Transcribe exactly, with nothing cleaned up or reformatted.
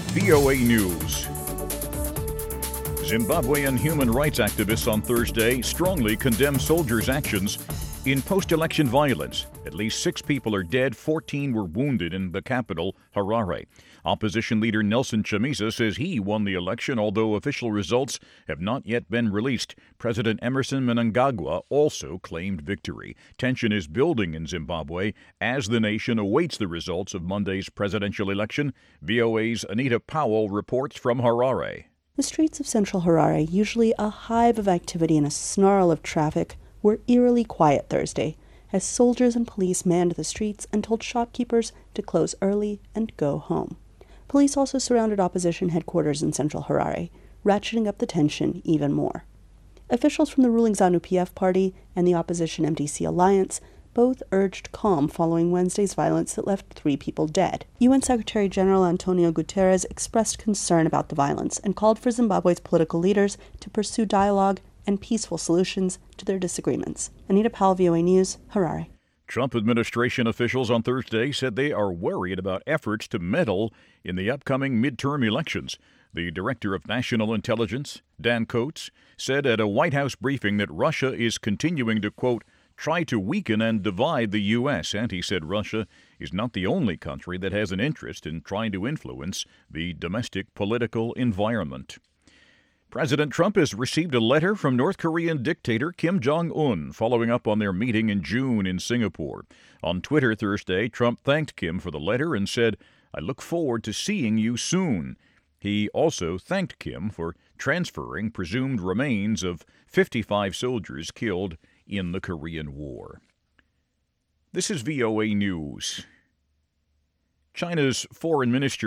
V O A News. Zimbabwean human rights activists on Thursday strongly condemned soldiers' actions in post-election violence. At least six people are dead, fourteen were wounded in the capital, Harare. Opposition leader Nelson Chamisa says he won the election, although official results have not yet been released. President Emerson Mnangagwa also claimed victory. Tension is building in Zimbabwe as the nation awaits the results of Monday's presidential election. V O A's Anita Powell reports from Harare. The streets of central Harare, usually a hive of activity and a snarl of traffic, were eerily quiet Thursday, as soldiers and police manned the streets and told shopkeepers to close early and go home. Police also surrounded opposition headquarters in central Harare, ratcheting up the tension even more. Officials from the ruling ZANU-P F party and the opposition M D C alliance both urged calm following Wednesday's violence that left three people dead. U N Secretary General Antonio Guterres expressed concern about the violence and called for Zimbabwe's political leaders to pursue dialogue and peaceful solutions to their disagreements. Anita Powell, V O A News, Harare. Trump administration officials on Thursday said they are worried about efforts to meddle in the upcoming midterm elections. The director of national intelligence, Dan Coats, said at a White House briefing that Russia is continuing to, quote, try to weaken and divide the U S, and he said Russia is not the only country that has an interest in trying to influence the domestic political environment. President Trump has received a letter from North Korean dictator Kim Jong-un following up on their meeting in June in Singapore. On Twitter Thursday, Trump thanked Kim for the letter and said, I look forward to seeing you soon. He also thanked Kim for transferring presumed remains of fifty-five soldiers killed in the Korean War. This is V O A News. China's foreign minister